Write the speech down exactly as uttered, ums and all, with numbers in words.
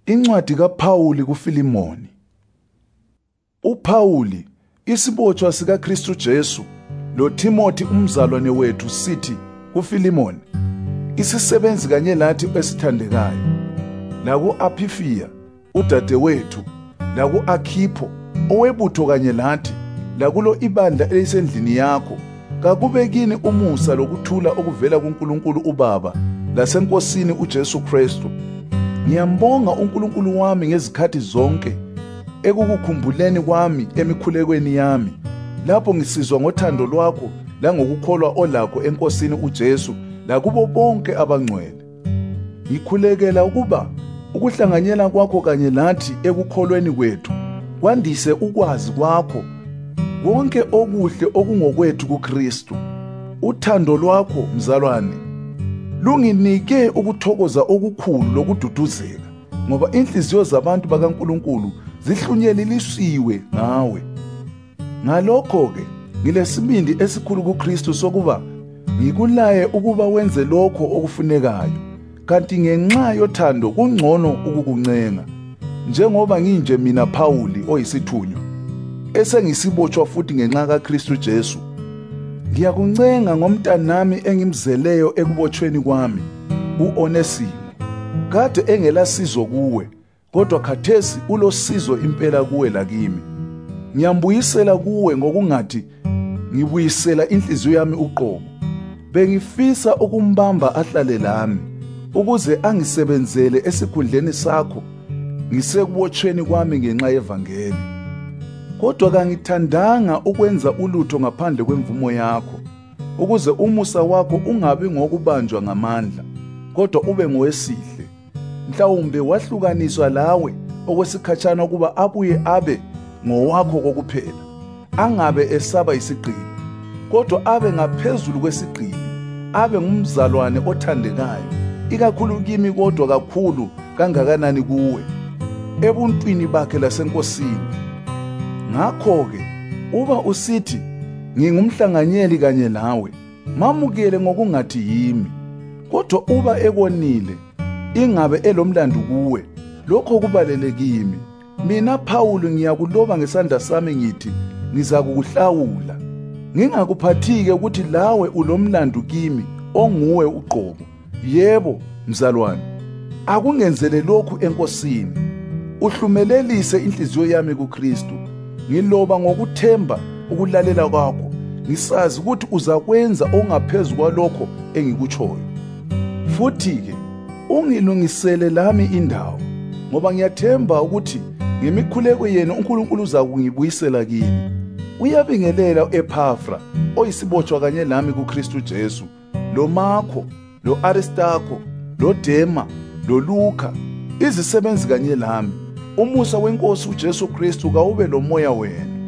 Incwadi kaPhawuli kuFilimoni. uPhawuli, isibotshwa sikaKristu Jesu, lo Timothi umzalwane wethu, sithi kuFilimoni, isisebenzi kanye lathi esithandekayo, laku-Aphifiya udadewethu, laku-Akhipho owebutho kanye lathi, lakulo ibandla elisendlini yakho, kakube kini umusa lokuthula okuvela kuNkulunkulu uBaba laseNkosini uJesu Kristu. Ngiyambonga uNkulunkulu wami ngezikhathi zonke ekukukhumbuleni kwami emikhulekweni yami, lapho ngisizwa ngothando lwakho langokukholwa olakho eNkosini uJesu lakubo bonke abangcwele. Ngikhulekela ukuba ukuhlanganyela kwakho kanye lathi ekukholweni kwethu kwandise ukwazi kwakho konke okuhle okungokwethu kuKristu. Uthando lwakho, mzalwane, lunginike ukuthokoza okukhulu lokududuzeka, ngoba inhliziyo zabantu bakaNkulunkulu zihlunyelelisiwe ngawe. Ngalokho-ke ngilesibindi esikhulu kuKristu sokuba ngikulaye ukuba wenze lokho okufunekayo, kanti ngenxa yothando kungcono ukukuncenga, njengoba nginje mina Phawuli oyisithunywa, esengisibotshwa futhi ngenxa kaKristu Jesu. Ngiyakuncenga ngomntanami engimzeleyo ekubotshweni kwami, u-Onesimo. Kade engelasizo kuwe, kodwa khathesi ulosizo impela kuwe lakimi. Ngiyambuyisela kuwe ngokungathi ngibuyisela inhliziyo yami uqobo. Bengifisa ukumbamba ahlale lami, ukuze angisebenzele esikhundleni sakho ngisekubotshweni kwami ngenxa yevangeli. Kodwa kangithandanga ukwenza ulutho ngaphandle kwemvumo yakho, ukuze umusa wakho ungabi ngokubanjwa ngamandla, kodwa ube ngowesihle. Mhlawumbe wahlukaniswa lawe okwesikhatshana ukuba abuye abe ngowakho kokuphela, angabe esaba isigqili, kodwa abe ngaphezulu kwesigqili, abe ngumzalwane othandekayo, ikakhulu kimi kodwa kakhulu kangakanani kuwe, ebuntwini bakhe laseNkosini. Ngakho-ke, uba usithi ngingumhlanganyeli kanye lawe, mamukele ngokungathi yimi. Kodwa uba ekonile, ingabe elomlandu kuwe, lokho kubalele kimi. Mina Phawuli ngiyakuloba ngesandla sami ngithi ngizakukuhlawula. Ngingakuphathi-ke ukuthi lawe ulomlandu kimi onguwe uqobo. Yebo, mzalwane, akungenzele lokhu eNkosini. Uhlumelelise inhliziyo yami kuKristu. Ngiloba ngokuthemba ukulalela kwakho, ngisazi ukuthi uzakwenza ongaphezu kwalokho engikutshoyo. Futhi-ke ungilungisele lami indawo, ngoba ngiyathemba ukuthi ngemikhuleko yenu uNkulunkulu uzakungibuyisela kini. Uyabingelela u-Ephafra oyisibotshwa kanye lami kuKristu Jesu, lo Makho, lo Aristarko, lo Dema, lo Luka, izisebenzi kanye lami. Umusa weNkosi uJesu Kristu kawube lomoya wenu.